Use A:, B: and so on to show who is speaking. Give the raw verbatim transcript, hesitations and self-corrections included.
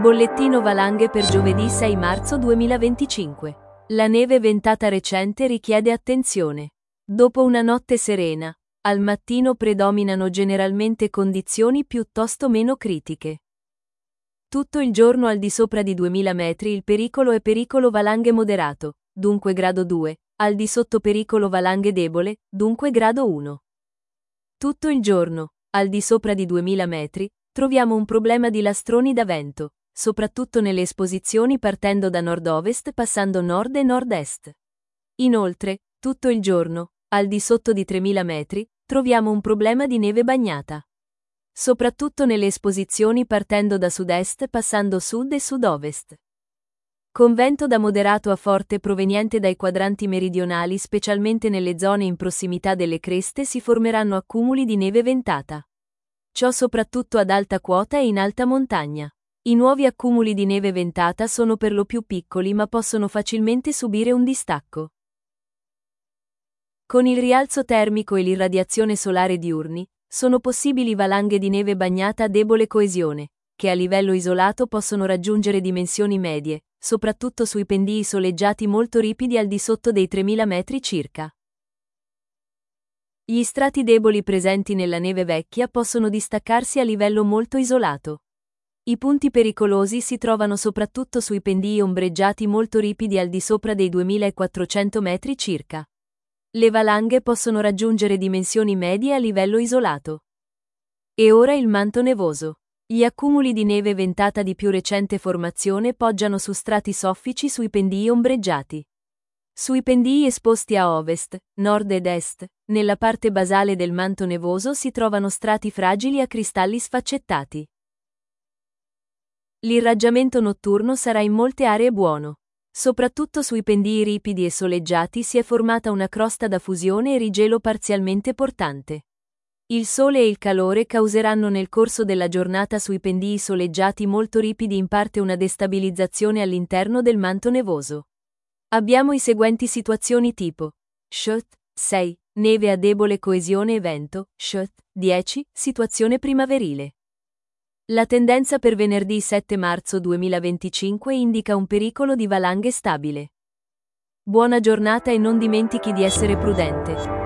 A: Bollettino valanghe per giovedì sei marzo duemilaventicinque. La neve ventata recente richiede attenzione. Dopo una notte serena, al mattino predominano generalmente condizioni piuttosto meno critiche. Tutto il giorno al di sopra di duemila metri il pericolo è pericolo valanghe moderato, dunque grado due, al di sotto pericolo valanghe debole, dunque grado uno. Tutto il giorno, al di sopra di duemila metri, troviamo un problema di lastroni da vento, soprattutto nelle esposizioni partendo da nord-ovest passando nord e nord-est. Inoltre, tutto il giorno, al di sotto di tremila metri, troviamo un problema di neve bagnata. Soprattutto nelle esposizioni partendo da sud-est passando sud e sud-ovest. Con vento da moderato a forte proveniente dai quadranti meridionali, specialmente nelle zone in prossimità delle creste, si formeranno accumuli di neve ventata. Ciò soprattutto ad alta quota e in alta montagna. I nuovi accumuli di neve ventata sono per lo più piccoli ma possono facilmente subire un distacco. Con il rialzo termico e l'irradiazione solare diurni, sono possibili valanghe di neve bagnata a debole coesione, che a livello isolato possono raggiungere dimensioni medie, soprattutto sui pendii soleggiati molto ripidi al di sotto dei tremila metri circa. Gli strati deboli presenti nella neve vecchia possono distaccarsi a livello molto isolato. I punti pericolosi si trovano soprattutto sui pendii ombreggiati molto ripidi al di sopra dei duemilaquattrocento metri circa. Le valanghe possono raggiungere dimensioni medie a livello isolato. E ora il manto nevoso. Gli accumuli di neve ventata di più recente formazione poggiano su strati soffici sui pendii ombreggiati. Sui pendii esposti a ovest, nord ed est, nella parte basale del manto nevoso si trovano strati fragili a cristalli sfaccettati. L'irraggiamento notturno sarà in molte aree buono. Soprattutto sui pendii ripidi e soleggiati si è formata una crosta da fusione e rigelo parzialmente portante. Il sole e il calore causeranno nel corso della giornata sui pendii soleggiati molto ripidi in parte una destabilizzazione all'interno del manto nevoso. Abbiamo i seguenti situazioni tipo: Shot, sei, neve a debole coesione e vento, Shot, dieci, situazione primaverile. La tendenza per venerdì sette marzo duemilaventicinque indica un pericolo di valanghe stabile. Buona giornata e non dimentichi di essere prudente.